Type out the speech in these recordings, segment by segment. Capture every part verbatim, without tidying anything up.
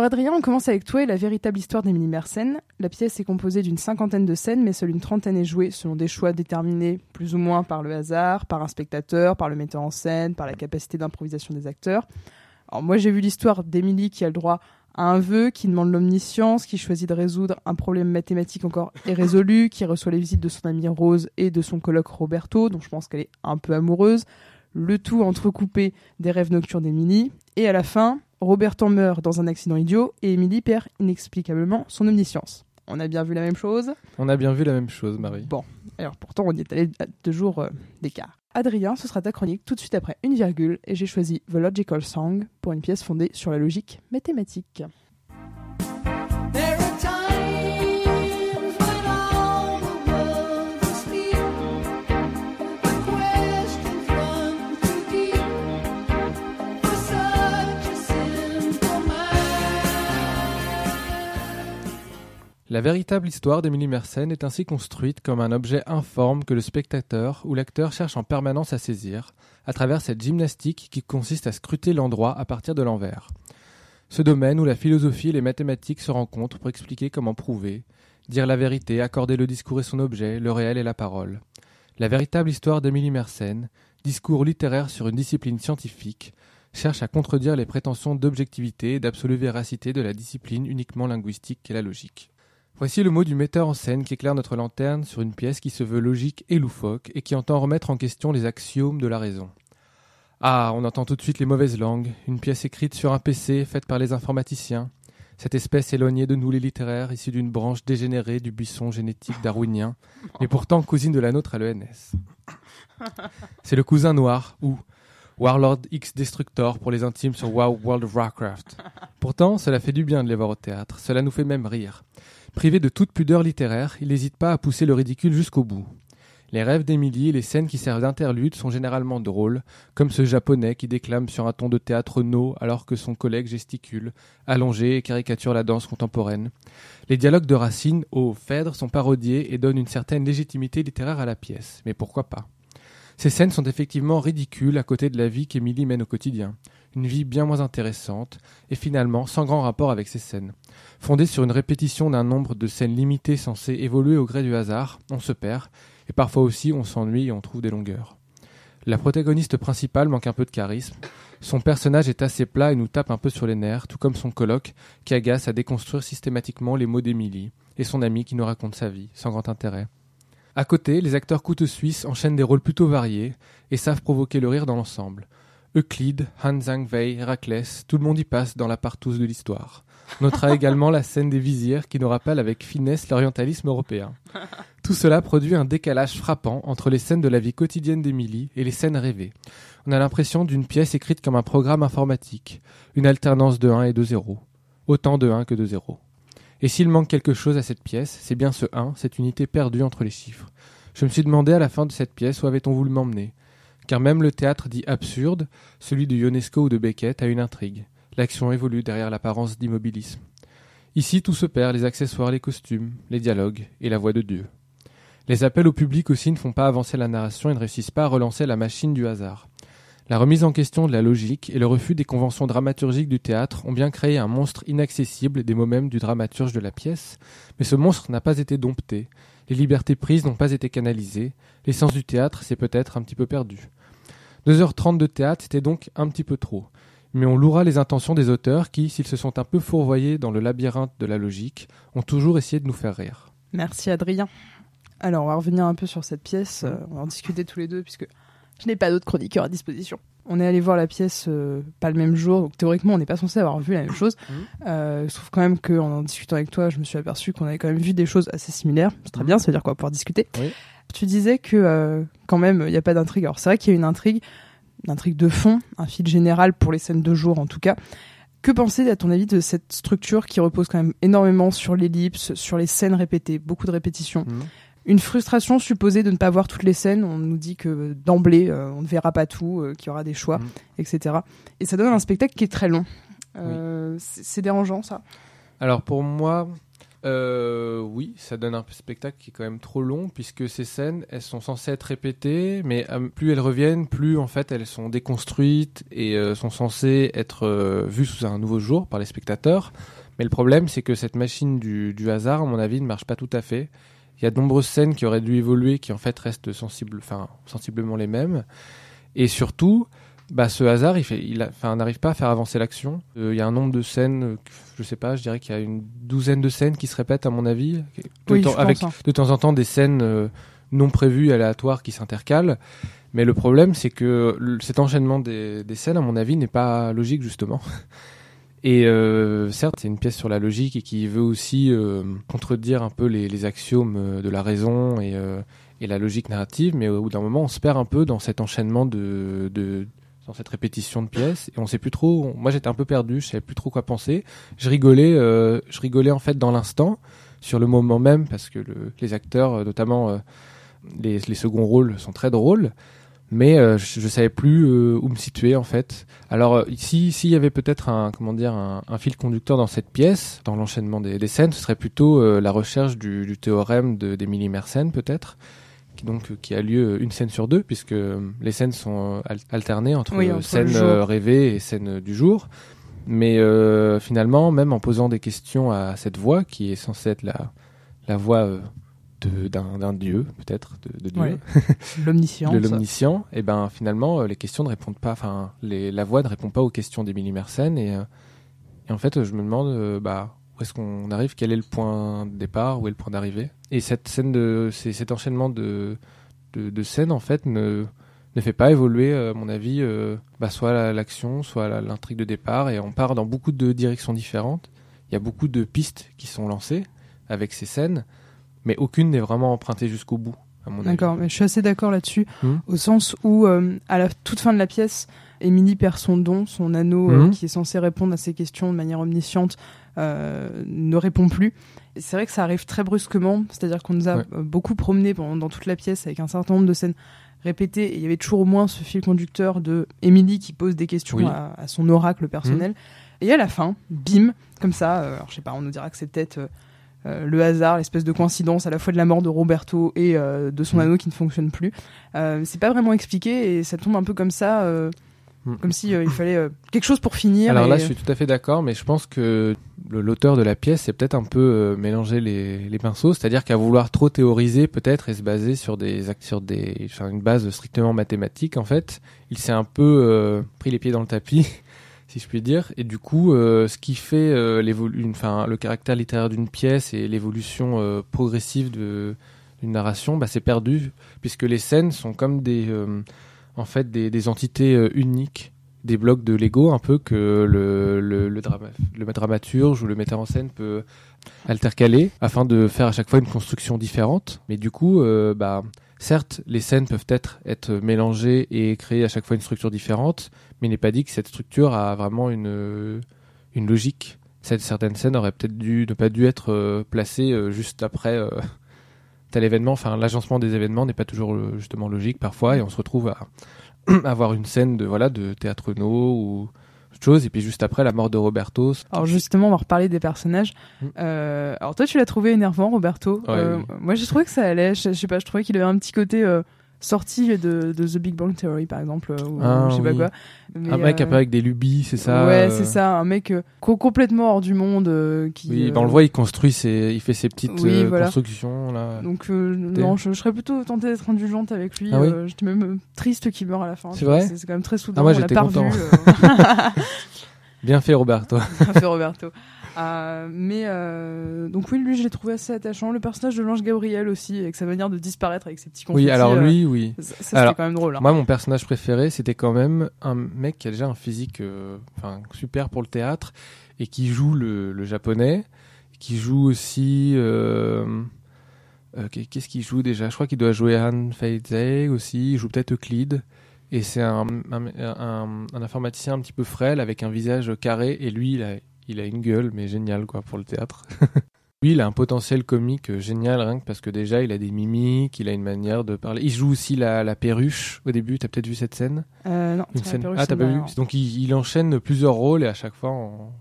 Adrien, on commence avec toi et la véritable histoire d'Émilie Mersenne. La pièce est composée d'une cinquantaine de scènes, mais seule une trentaine est jouée selon des choix déterminés plus ou moins par le hasard, par un spectateur, par le metteur en scène, par la capacité d'improvisation des acteurs. Alors moi j'ai vu l'histoire d'Émilie qui a le droit à un vœu, qui demande l'omniscience, qui choisit de résoudre un problème mathématique encore irrésolu, qui reçoit les visites de son amie Rose et de son coloc Roberto, dont je pense qu'elle est un peu amoureuse, le tout entrecoupé des rêves nocturnes d'Émilie, et à la fin, Roberto meurt dans un accident idiot et Émilie perd inexplicablement son omniscience. On a bien vu la même chose ? On a bien vu la même chose, Marie. Bon, alors pourtant on y est allé à deux jours euh, d'écart. Adrien, ce sera ta chronique tout de suite après une virgule et j'ai choisi The Logical Song pour une pièce fondée sur la logique mathématique. La véritable histoire d'Émilie Mersenne est ainsi construite comme un objet informe que le spectateur ou l'acteur cherche en permanence à saisir, à travers cette gymnastique qui consiste à scruter l'endroit à partir de l'envers. Ce domaine où la philosophie et les mathématiques se rencontrent pour expliquer comment prouver, dire la vérité, accorder le discours et son objet, le réel et la parole. La véritable histoire d'Émilie Mersenne, discours littéraire sur une discipline scientifique, cherche à contredire les prétentions d'objectivité et d'absolue véracité de la discipline uniquement linguistique qu'est la logique. Voici le mot du metteur en scène qui éclaire notre lanterne sur une pièce qui se veut logique et loufoque et qui entend remettre en question les axiomes de la raison. Ah, on entend tout de suite les mauvaises langues, une pièce écrite sur un P C faite par les informaticiens, cette espèce éloignée de nous les littéraires, issue d'une branche dégénérée du buisson génétique darwinien, mais pourtant cousine de la nôtre à l'E N S. C'est le cousin noir, ou Warlord X Destructor pour les intimes sur WoW World of Warcraft. Pourtant, cela fait du bien de les voir au théâtre, cela nous fait même rire. Privé de toute pudeur littéraire, il n'hésite pas à pousser le ridicule jusqu'au bout. Les rêves d'Émilie et les scènes qui servent d'interlude sont généralement drôles, comme ce japonais qui déclame sur un ton de théâtre no alors que son collègue gesticule, allongé et caricature la danse contemporaine. Les dialogues de Racine au Phèdre sont parodiés et donnent une certaine légitimité littéraire à la pièce, mais pourquoi pas ? Ces scènes sont effectivement ridicules à côté de la vie qu'Émilie mène au quotidien. Une vie bien moins intéressante, et finalement sans grand rapport avec ces scènes. Fondée sur une répétition d'un nombre de scènes limitées censées évoluer au gré du hasard, on se perd, et parfois aussi on s'ennuie et on trouve des longueurs. La protagoniste principale manque un peu de charisme, son personnage est assez plat et nous tape un peu sur les nerfs, tout comme son coloc, qui agace à déconstruire systématiquement les mots d'Émilie, et son ami qui nous raconte sa vie, sans grand intérêt. À côté, les acteurs couteaux suisses enchaînent des rôles plutôt variés, et savent provoquer le rire dans l'ensemble. Euclide, Han Zhang-Wei, Héraclès, tout le monde y passe dans la partouze de l'histoire. On notera également la scène des vizirs qui nous rappelle avec finesse l'orientalisme européen. Tout cela produit un décalage frappant entre les scènes de la vie quotidienne d'Émilie et les scènes rêvées. On a l'impression d'une pièce écrite comme un programme informatique, une alternance de un et de zéro. Autant de un que de zéro. Et s'il manque quelque chose à cette pièce, c'est bien ce un, cette unité perdue entre les chiffres. Je me suis demandé à la fin de cette pièce où avait-on voulu m'emmener. Car même le théâtre dit absurde, celui de Ionesco ou de Beckett, a une intrigue. L'action évolue derrière l'apparence d'immobilisme. Ici, tout se perd, les accessoires, les costumes, les dialogues et la voix de Dieu. Les appels au public aussi ne font pas avancer la narration et ne réussissent pas à relancer la machine du hasard. La remise en question de la logique et le refus des conventions dramaturgiques du théâtre ont bien créé un monstre inaccessible des mots mêmes du dramaturge de la pièce, mais ce monstre n'a pas été dompté, les libertés prises n'ont pas été canalisées, l'essence du théâtre s'est peut-être un petit peu perdue. deux heures trente de théâtre, c'était donc un petit peu trop. Mais on louera les intentions des auteurs qui, s'ils se sont un peu fourvoyés dans le labyrinthe de la logique, ont toujours essayé de nous faire rire. Merci Adrien. Alors on va revenir un peu sur cette pièce, euh, on va en discuter tous les deux puisque je n'ai pas d'autres chroniqueurs à disposition. On est allé voir la pièce euh, pas le même jour, donc théoriquement on n'est pas censé avoir vu la même chose. Mmh. Euh, je trouve quand même qu'en en discutant avec toi, je me suis aperçu qu'on avait quand même vu des choses assez similaires. C'est très mmh. bien, ça veut dire qu'on va pouvoir discuter. Oui. Tu disais que euh, quand même il n'y a pas d'intrigue. Alors c'est vrai qu'il y a une intrigue, une intrigue de fond, un fil général pour les scènes de jour en tout cas. Que penser à ton avis de cette structure qui repose quand même énormément sur l'ellipse, sur les scènes répétées, beaucoup de répétitions? Mmh. Une frustration supposée de ne pas voir toutes les scènes. On nous dit que d'emblée, euh, on ne verra pas tout, euh, qu'il y aura des choix, mmh. et cetera. Et ça donne un spectacle qui est très long. Euh, oui. c'est, c'est dérangeant, ça? Alors pour moi, Euh, oui, ça donne un spectacle qui est quand même trop long, puisque ces scènes, elles sont censées être répétées, mais euh, plus elles reviennent, plus en fait elles sont déconstruites et euh, sont censées être euh, vues sous un nouveau jour par les spectateurs. Mais le problème, c'est que cette machine du, du hasard, à mon avis, ne marche pas tout à fait. Il y a de nombreuses scènes qui auraient dû évoluer, qui en fait restent sensibles, enfin, sensiblement les mêmes. Et surtout, bah, ce hasard, il fait, il a, enfin, n'arrive pas à faire avancer l'action. Euh, il y a un nombre de scènes, euh, je sais pas, je dirais qu'il y a une douzaine de scènes qui se répètent, à mon avis. De Oui, temps, je avec pense, hein. de temps en temps des scènes euh, non prévues, aléatoires, qui s'intercalent. Mais le problème, c'est que le, cet enchaînement des, des scènes, à mon avis, n'est pas logique, justement. Et euh, certes, c'est une pièce sur la logique et qui veut aussi euh, contredire un peu les, les axiomes de la raison et, euh, et la logique narrative, mais au bout d'un moment, on se perd un peu dans cet enchaînement de, de dans cette répétition de pièces et on sait plus trop. Moi, j'étais un peu perdu, je savais plus trop quoi penser. Je rigolais, euh, je rigolais en fait dans l'instant, sur le moment même, parce que le, les acteurs, notamment euh, les, les seconds rôles, sont très drôles. Mais euh, je, je savais plus euh, où me situer en fait. Alors euh, ici, s'il y avait peut-être un comment dire un, un fil conducteur dans cette pièce, dans l'enchaînement des, des scènes, ce serait plutôt euh, la recherche du, du théorème de, d'Émilie Mersenne peut-être, qui donc euh, qui a lieu une scène sur deux puisque euh, les scènes sont euh, al- alternées entre, Oui, euh, entre scènes le jour. euh, rêvées et scènes euh, du jour. Mais euh, finalement, même en posant des questions à cette voix qui est censée être la la voix euh, de, d'un, d'un dieu peut-être de, de Dieu. Ouais. L'omniscience. de l'omniscient, et ben finalement euh, les questions ne répondent pas, enfin les, la voix ne répond pas aux questions d'Émilie Mersenne et, euh, et en fait je me demande euh, bah où est-ce qu'on arrive, quel est le point de départ, où est le point d'arrivée. Et cette scène de c'est, cet enchaînement de, de de scènes en fait ne ne fait pas évoluer euh, à mon avis euh, bah, soit la, l'action, soit la, l'intrigue de départ, et on part dans beaucoup de directions différentes. Il y a beaucoup de pistes qui sont lancées avec ces scènes, mais aucune n'est vraiment empruntée jusqu'au bout. D'accord, mais je suis assez d'accord là-dessus, Mmh. au sens où, euh, à la toute fin de la pièce, Émilie perd son don, son anneau euh, Mmh. qui est censé répondre à ces questions de manière omnisciente, euh, ne répond plus. Et c'est vrai que ça arrive très brusquement, c'est-à-dire qu'on nous a Ouais. euh, beaucoup promené pendant, dans toute la pièce avec un certain nombre de scènes répétées, et il y avait toujours au moins ce fil conducteur de Émilie qui pose des questions Oui. à, à son oracle personnel. Et à la fin, bim, comme ça, euh, alors je sais pas, on nous dira que c'est peut-être... euh, Euh, le hasard, l'espèce de coïncidence à la fois de la mort de Roberto et euh, de son Mm. anneau qui ne fonctionne plus. Euh, c'est pas vraiment expliqué et ça tombe un peu comme ça, euh, Mm. comme si euh, il fallait euh, quelque chose pour finir. Alors et... là, je suis tout à fait d'accord, mais je pense que le, l'auteur de la pièce c'est peut-être un peu euh, mélangé les, les pinceaux, c'est-à-dire qu'à vouloir trop théoriser peut-être et se baser sur des ac- sur des enfin, une base strictement mathématique, en fait, il s'est un peu euh, pris les pieds dans le tapis, si je puis dire, et du coup, euh, ce qui fait euh, l'évolu- une- enfin, le caractère littéraire d'une pièce et l'évolution euh, progressive de, d'une narration, bah, c'est perdu, puisque les scènes sont comme des, euh, en fait, des, des entités euh, uniques, des blocs de Lego, un peu que le, le, le, drama- le dramaturge ou le metteur en scène peut altercaler, afin de faire à chaque fois une construction différente. Mais du coup, euh, bah, certes, les scènes peuvent être, être mélangées et créer à chaque fois une structure différente, mais il n'est pas dit que cette structure a vraiment une, une logique. Cette, certaines scènes auraient peut-être dû, ne pas dû être euh, placées euh, juste après euh, tel événement. Enfin, l'agencement des événements n'est pas toujours euh, justement logique parfois, et on se retrouve à avoir une scène de, voilà, de théâtre no ou autre chose, et puis juste après la mort de Roberto. Alors justement, on va reparler des personnages. Mm. Euh, alors toi, tu l'as trouvé énervant, Roberto. Ouais, Euh, oui. Moi, j'ai trouvé que ça allait. Je, je sais pas, je trouvais qu'il avait un petit côté euh, sorti de, de The Big Bang Theory, par exemple, euh, ou Ah, je sais pas oui. quoi. Mais, Un mec euh, un peu avec des lubies, c'est ça Ouais, euh, c'est ça, un mec euh, co- complètement hors du monde euh, qui. Oui, euh, ben on le voit, il construit ses, il fait ses petites Oui, euh, voilà. constructions là. Donc euh, T'es- non, je, je serais plutôt tentée d'être indulgente avec lui. Ah oui euh, J'étais même euh, triste qu'il meure à la fin. C'est Tu vois, vrai c'est, c'est quand même très soudain. Ah, moi, on l'a j'étais pas content. revu. Euh... Bien fait, Roberto. Bien fait, Roberto. Euh, mais euh, donc oui, lui, je l'ai trouvé assez attachant. Le personnage de l'ange Gabriel aussi, avec sa manière de disparaître avec ses petits confettis. Oui, alors euh, lui, oui. ça, ça, c'était Alors, quand même drôle. Hein. Moi, mon personnage préféré, c'était quand même un mec qui a déjà un physique, euh, enfin, super pour le théâtre et qui joue le, le japonais, qui joue aussi. Euh, euh, qu'est-ce qu'il joue déjà ? Je crois qu'il doit jouer Han Fei-Zhe aussi. Il joue peut-être Euclide. Et c'est un, un, un, un informaticien un petit peu frêle avec un visage carré. Et lui, il a, il a une gueule, mais géniale quoi pour le théâtre. Lui, il a un potentiel comique génial, rien que parce que déjà, il a des mimiques, il a une manière de parler. Il joue aussi la, la perruche au début. T'as peut-être vu cette scène ? Euh, non, Une c'est scène. la perruche, Ah, t'as ça pas me vu dit rien. Donc, il, il enchaîne plusieurs rôles et à chaque fois, en...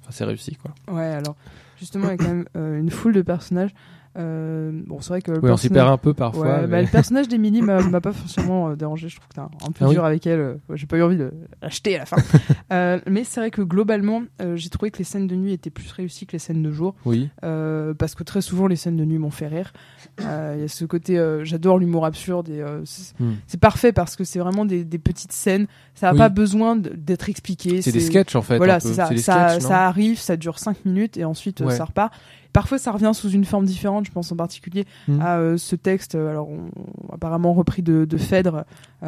enfin, c'est réussi, quoi. Ouais, alors justement, il y a quand même euh, une foule de personnages. Euh, bon, c'est vrai que le Oui, on s'y perd un peu parfois. Ouais, mais... bah, le personnage d'Emily m'a, m'a pas forcément euh, dérangé. Je trouve que t'es un, un peu Ah dur oui. avec elle. Euh, ouais, j'ai pas eu envie de l'acheter à la fin. euh, mais c'est vrai que globalement, euh, j'ai trouvé que les scènes de nuit étaient plus réussies que les scènes de jour. Oui. Euh, parce que très souvent, les scènes de nuit m'ont fait rire. Il euh, y a ce côté, euh, j'adore l'humour absurde et euh, c'est, hmm. c'est parfait parce que c'est vraiment des, des petites scènes. Ça n'a oui. pas besoin de, d'être expliqué. C'est, c'est des sketchs en fait. Voilà, c'est ça. C'est ça, sketchs, ça arrive, ça dure cinq minutes et ensuite ouais. euh, ça repart. Parfois, ça revient sous une forme différente. Je pense en particulier mmh. à euh, ce texte, alors on, on, apparemment repris de, de Phèdre.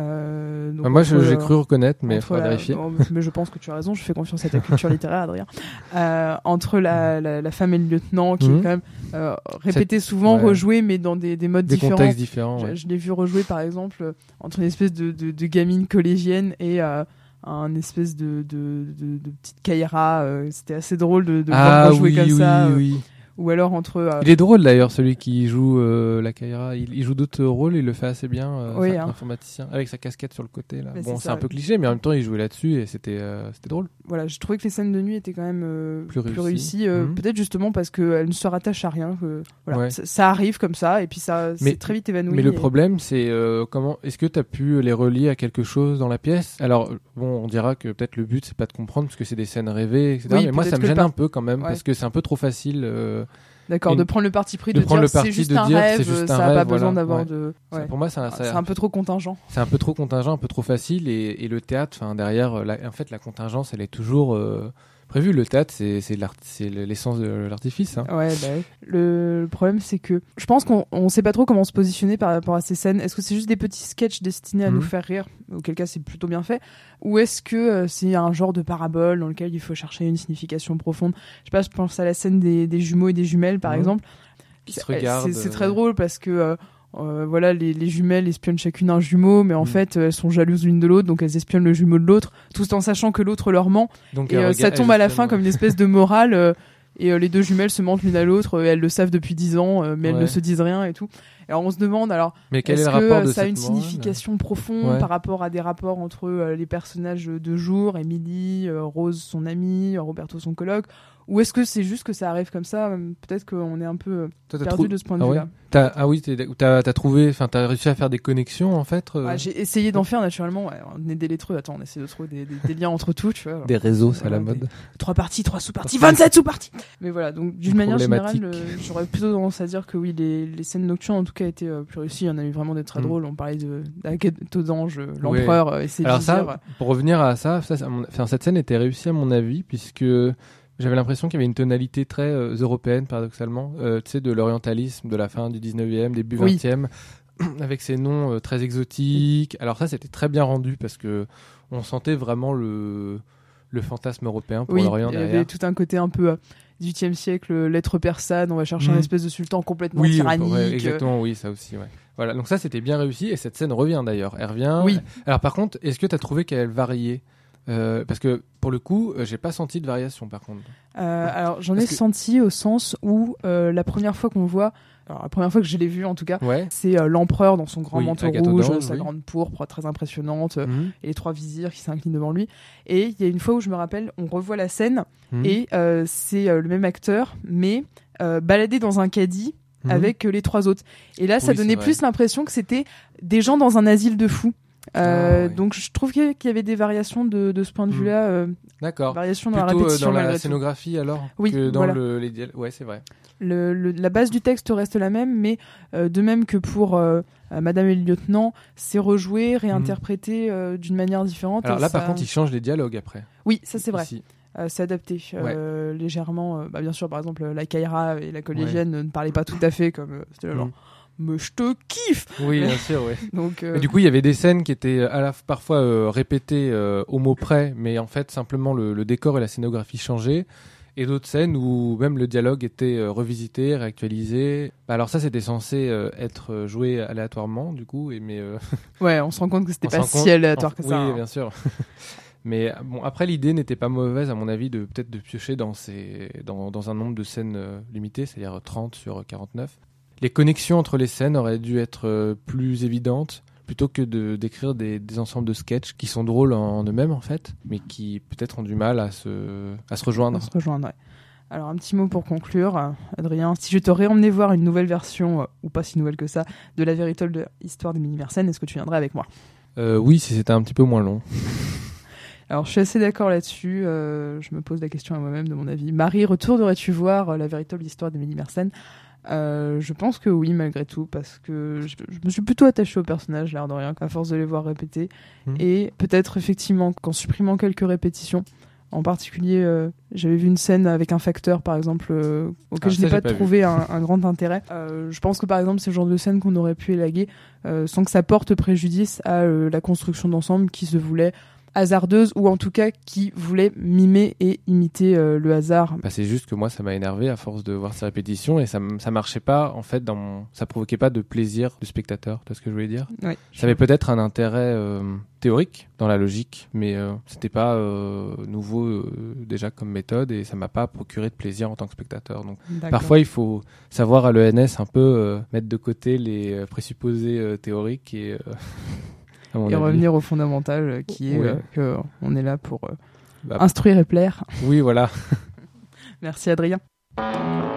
Euh, donc ah, moi, entre, j'ai cru reconnaître, mais il faudra la, vérifier. Non, mais je pense que tu as raison. Je fais confiance à ta culture littéraire, Adrien. Euh, entre la, la, la femme et le lieutenant, qui mmh. est quand même euh, répété Cette, souvent, ouais. rejoué, mais dans des, des modes des différents. Des contextes différents. Je, ouais. je l'ai vu rejouer, par exemple, euh, entre une espèce de, de, de gamine collégienne et euh, un espèce de, de, de, de petite Kaira. Euh, c'était assez drôle de, de ah, voir rejouer oui, comme oui, ça. Oui, euh, oui. Ou alors entre. Euh... Il est drôle d'ailleurs, celui qui joue euh, la Kaira. Il, il joue d'autres rôles, il le fait assez bien. Euh, oui, c'est hein. un informaticien avec sa casquette sur le côté. Là. Mais Bon, c'est, c'est ça, un peu ouais. cliché, mais en même temps, il jouait là-dessus et c'était, euh, c'était drôle. Voilà, je trouvais que les scènes de nuit étaient quand même euh, plus réussies. Plus réussies euh, mmh. Peut-être justement parce qu'elles ne se rattachent à rien. Que, voilà, ouais. ça, ça arrive comme ça et puis ça mais, c'est très vite évanoui. Mais le et... problème, c'est euh, comment est-ce que tu as pu les relier à quelque chose dans la pièce ? Alors, bon, on dira que peut-être le but, c'est pas de comprendre parce que c'est des scènes rêvées, et cetera. Oui, mais moi, ça me gêne par... un peu quand même ouais. parce que c'est un peu trop facile. Euh, D'accord, une... de prendre le parti pris de, de, de dire le parti c'est juste de un dire, rêve, c'est juste ça un n'a rêve, pas besoin voilà, d'avoir ouais. de. Ouais. Ça, pour moi, ça, ça... c'est un peu trop contingent. C'est un peu trop contingent, un peu trop facile, et, et le théâtre, enfin derrière, la... en fait, la contingence, elle est toujours euh, prévue. Le théâtre, c'est, c'est, l'art... c'est l'essence de l'artifice. Hein. Ouais, bah ouais. Le... le problème, c'est que je pense qu'on ne sait pas trop comment se positionner par rapport à ces scènes. Est-ce que c'est juste des petits sketchs destinés à mmh. nous faire rire, auquel cas c'est plutôt bien fait, ou est-ce que euh, c'est un genre de parabole dans lequel il faut chercher une signification profonde ? Je sais pas, je pense à la scène des, des jumeaux et des jumelles, par mmh. exemple. Qui se regardent. C'est, c'est très ouais. drôle parce que euh, euh, voilà, les, les jumelles espionnent chacune un jumeau, mais en mmh. fait elles sont jalouses l'une de l'autre, donc elles espionnent le jumeau de l'autre, tout en sachant que l'autre leur ment. Donc, et euh, ça tombe à la fin comme une espèce de morale. Euh, et euh, les deux jumelles se mentent l'une à l'autre, et elles le savent depuis dix ans, euh, mais elles ouais. ne se disent rien et tout. Alors on se demande, alors, mais quel est-ce est le que rapport de ça a une morale, signification là profonde ouais. par rapport à des rapports entre euh, les personnages de jour, Émilie, euh, Rose son amie, Roberto son coloc, ou est-ce que c'est juste que ça arrive comme ça ? Peut-être qu'on est un peu Toi, perdu trou... de ce point de ah vue-là. Ouais t'as... Ah oui, t'as, t'as trouvé, enfin, t'as réussi à faire des connexions en fait. Euh... Ouais, j'ai essayé d'en faire naturellement. Ouais, on est des lettreux. Attends, on essaie de trouver des, des, des liens entre tout, tu vois. Alors, des réseaux, c'est voilà, à la mode. Des... Trois parties, trois sous-parties, vingt-sept sous-parties. Mais voilà, donc d'une manière générale, euh, j'aurais plutôt tendance à dire que oui, les, les scènes nocturnes en tout cas étaient euh, plus réussies. Il y en a eu vraiment des très mm. drôles. On parlait de d'Agathe d'Ange, l'empereur ouais. euh, et ses Alors visières. ça, pour revenir à ça, ça, ça mon... enfin, cette scène était réussie à mon avis puisque j'avais l'impression qu'il y avait une tonalité très euh, européenne, paradoxalement, euh, tu sais, de l'orientalisme de la fin du dix-neuvième, début vingtième, oui. avec ces noms euh, très exotiques. Alors ça, c'était très bien rendu parce que on sentait vraiment le, le fantasme européen pour oui, l'Orient derrière. Il y avait tout un côté un peu euh, dix-huitième siècle, lettre persane, on va chercher mmh. un espèce de sultan complètement oui, tyrannique. Ouais, exactement, oui, ça aussi, ouais. Voilà, donc ça, c'était bien réussi et cette scène revient d'ailleurs. Elle revient. Oui. Alors par contre, est-ce que tu as trouvé qu'elle variait ? Euh, parce que pour le coup, euh, j'ai pas senti de variation par contre. Euh, alors j'en parce ai que... senti au sens où euh, la première fois qu'on voit, alors la première fois que je l'ai vu en tout cas, ouais. c'est euh, l'empereur dans son grand oui, manteau Agathe rouge, d'Ange, sa oui. grande pourpre très impressionnante, mmh. et les trois vizirs qui s'inclinent devant lui. Et il y a une fois où je me rappelle, on revoit la scène mmh. et euh, c'est euh, le même acteur, mais euh, baladé dans un caddie mmh. avec euh, les trois autres. Et là, ça oui, donnait plus l'impression que c'était des gens dans un asile de fous. Euh, ah, oui. Donc je trouve qu'il y avait des variations de, de ce point de vue-là. Euh, D'accord. Variations dans Plutôt la répétition, dans la scénographie tout. Alors oui, que dans voilà. le les dialogues. Ouais, c'est vrai. Le, le, la base du texte reste la même, mais euh, de même que pour euh, Madame et le lieutenant, c'est rejoué, réinterprété mmh. euh, d'une manière différente. Alors là, ça... par contre, ils changent les dialogues après. Oui, ça c'est vrai. Ici. Euh, c'est adapté euh, ouais. légèrement. Euh, bah, bien sûr, par exemple, la Kaira et la collégienne ouais. ne parlaient pas tout à fait comme euh, c'était genre. Mmh. Mais je te kiffe. Oui, bien sûr, oui. Donc, euh... mais du coup, il y avait des scènes qui étaient à la, parfois euh, répétées euh, au mot près, mais en fait, simplement le, le décor et la scénographie changeaient. Et d'autres scènes où même le dialogue était euh, revisité, réactualisé. Bah, alors ça, c'était censé euh, être joué aléatoirement, du coup. Et, mais, euh... ouais, on se rend compte que c'était pas si aléatoire en... que ça. Oui, hein. bien sûr. Mais bon, après, l'idée n'était pas mauvaise, à mon avis, de peut-être de piocher dans, ces, dans, dans un nombre de scènes euh, limité, c'est-à-dire trente sur quarante-neuf. Les connexions entre les scènes auraient dû être euh, plus évidentes, plutôt que de d'écrire des, des ensembles de sketchs qui sont drôles en, en eux-mêmes en fait, mais qui peut-être ont du mal à se à se rejoindre. À se rejoindre, ouais. Alors un petit mot pour conclure, Adrien, si je t'aurais emmené voir une nouvelle version, euh, ou pas si nouvelle que ça, de la véritable histoire d'Émilie Mersenne, est-ce que tu viendrais avec moi ? euh, Oui, si c'était un petit peu moins long. Alors je suis assez d'accord là-dessus, euh, je me pose la question à moi-même de mon avis. Marie, retournerais-tu voir euh, la véritable histoire d'Émilie Mersenne ? euh, Je pense que oui, malgré tout, parce que je, je me suis plutôt attachée au personnage, l'air de rien, à force de les voir répéter. Mmh. Et peut-être effectivement qu'en supprimant quelques répétitions, en particulier, euh, j'avais vu une scène avec un facteur, par exemple, euh, auquel ah, je n'ai pas, pas trouvé un, un grand intérêt. Euh, je pense que, par exemple, c'est le genre de scène qu'on aurait pu élaguer euh, sans que ça porte préjudice à euh, la construction d'ensemble qui se voulait hasardeuse, ou en tout cas qui voulait mimer et imiter euh, le hasard. Bah, c'est juste que moi, ça m'a énervé à force de voir ces répétitions et ça, m- ça marchait pas, en fait, dans mon... ça provoquait pas de plaisir du spectateur, tu vois ce que je voulais dire ? Oui. Ça avait peut-être un intérêt euh, théorique dans la logique, mais euh, c'était pas euh, nouveau euh, déjà comme méthode et ça m'a pas procuré de plaisir en tant que spectateur. Donc D'accord. Parfois, il faut savoir à l'E N S un peu euh, mettre de côté les euh, présupposés euh, théoriques et... Euh... Et revenir au fondamental qui est oui. euh, qu'on est là pour euh, bah, instruire et plaire. Oui, voilà. Merci Adrien.